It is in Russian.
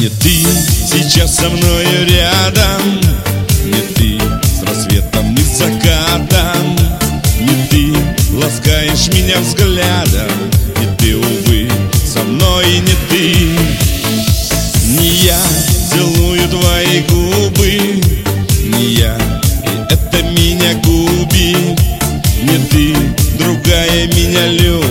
Не ты сейчас со мною рядом, не ты с рассветом и закатом, не ты ласкаешь меня взглядом, не ты, увы, со мной не ты. Не я целую твои губы, не я, и это меня губит. Не ты, другая меня любит.